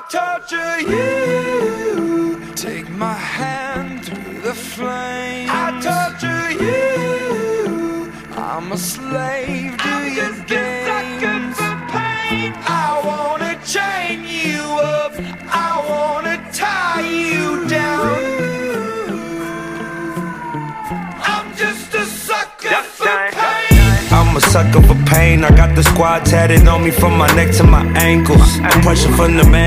torture you. Take my hand through the flames. I torture you. I'm a slave to your games. Pain. I wanna chain you up. I wanna tie you down. I'm just a sucker for pain. I'm a sucker for pain. I got the squad tatted on me from my neck to my ankles. Pressure from the man.